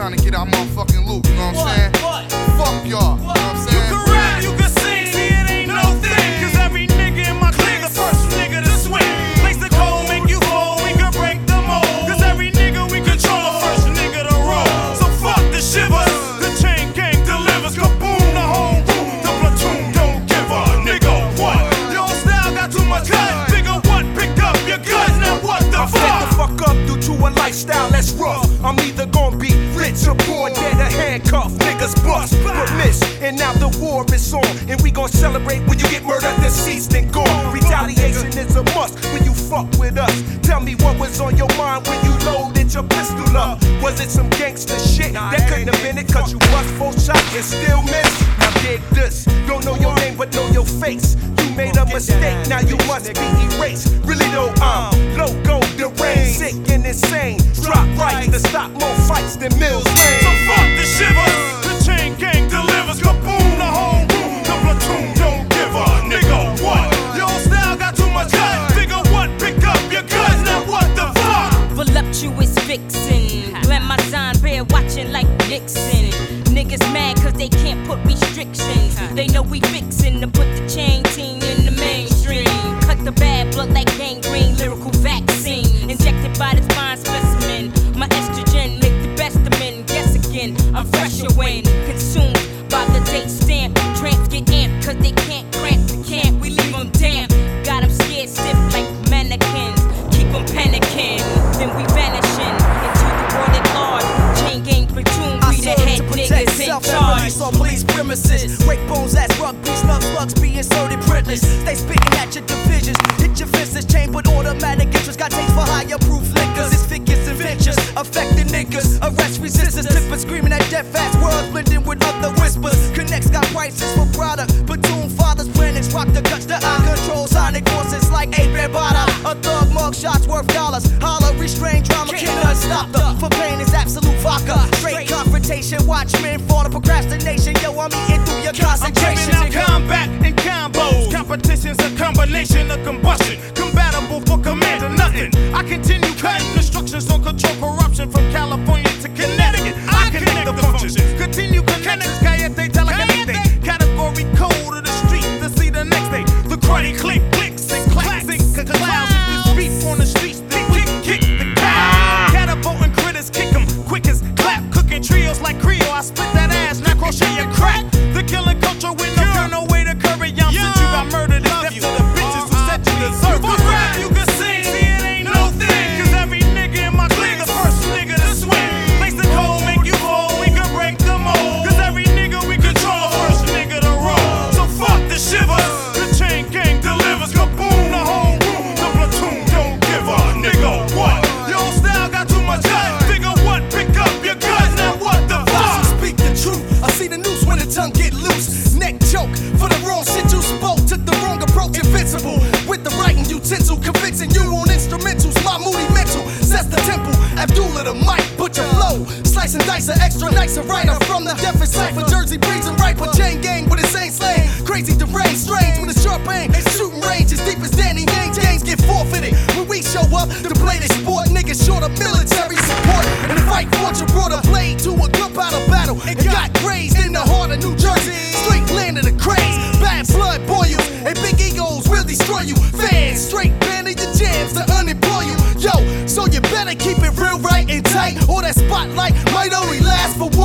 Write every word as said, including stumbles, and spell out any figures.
trying to get our motherfucking loot, you know what I'm saying? What? Fuck y'all, you know what I'm saying? You can rap, you can sing, see it ain't no thing. Cause every nigga in my clique the first nigga to swing. Place the code, make you fold, we can break the mold. Cause every nigga we control, the first nigga to roll. So fuck the shivers, the chain gang delivers. Kaboom, the whole room, the platoon don't give a nigga what. Your style got too much cut, bigger what, pick up your gun, now what the fuck? Get the fuck up due to a lifestyle that's rough. I'm either gonna be rich or poor, dead or handcuffed. Niggas bust, but miss, and now the war is on. And we gon' celebrate when you get murdered, deceased, and gone. Retaliation is a must when you fuck with us. Tell me what was on your mind when you loaded your pistol up. Was it some gangster shit? That couldn't have been it, cause you bust four shots and still miss. Now dig this, don't know your name but know your face. You made a mistake, now you must be erased. Really though, I'm loco, deranged, sick and insane. Drop right to stop more fights than Mills Lane. So fuck the shivers, the chain gang delivers. Kaboom, the whole room, the platoon don't give a nigga what. Your style got too much cut, bigger what, pick up your guns, now what the fuck? Voluptuous vixen, Glamazon bear watching like Nixon. Niggas mad cause they can't put restrictions. They know we fixin' to put the chain team in the mainstream. Cut the bad blood like gangrene, lyrical vaccine. Injected by the fine specimen. My estrogen make the best of men. Guess again, I'm fresher when consumed by the date stamp. Tramps get amped cause they can't cramp the camp. We leave them damp. Got them scared stiff like mannequins. Keep them panicking. Then we vanishing into the world at large. Chain gang platoon, we the head niggas in charge. On police premises, break bones as rugby, snub slugs be inserted printless. Stay spitting at your divisions, hit your fences, chambered automatic interest. Got taste for higher proof liquors. It's figures and ventures, affecting niggas. Arrest resistance, tippers screaming at death fast words, blending with other whispers. Connects got prices for product. Platoon fathers, planets, rock the guts, the eye control, sonic forces like a Barbada. A thug mug shots worth dollars. Holler, restrain drama, can't stop the. For pain is absolute vodka. Straight confrontation, watchmen for the procrastination. Yo, I'm eating through your concentration. I'm giving out combat and combos. Competition's a combination of combustion. Compatible for command or nothing. I continue cutting instructions on control corruption from California to Connecticut. I connect the functions. Continue connections. Cayete, telekinetic. Category code of the street to see the next day. The cruddy click, clicks and clacks and clouds. The beef on the streets. The kick, kick, the cow. Catapulting critters, kick 'em quick as clap. Cooking trios like Creole. I spit that ass, now crochet your crack. The killing culture with no girl, no way to curry. I'm since you got murdered. It's death to the bitches who said you deserve. Fuck rap, you can sing, see it ain't no thing. Cause every nigga in my clique, the first nigga to swing. Place the code, make you fold, we can break the mold. Cause every nigga we control, the first nigga to roll. So fuck the shivers, the chain gang delivers. Kaboom, the whole room, the platoon don't give a nigga what. Your style got too much cut, bigger what, pick up your guns, now what the fuck? Speak the truth. I see the news when the tongue get loose. Neck choke for the wrong shit you spoke. Took the wrong approach, invincible. With the writing utensil, convincing you on instrumentals. My moody mental sets the temple. Abdullah the mic, butcher flow. Slice and dice, an extra nicer writer from the deafest cipher. Jersey breeds and ripe, a chain gang with insane slang. Crazy deranged, strange with a sharp aim. Shooting range as deep as Danny Yang. Gangs get forfeited when we show up to play this sport. Niggas short of military support. And the fight fortune brought a blade to a group out of battle. And got grazed in the heart of New Jersey. Straight land of the craze. Bad blood boils and big egos will destroy you. Fans straight banning your jams to unemploy you. Yo, so you better keep it real right and tight, or that spotlight might only last for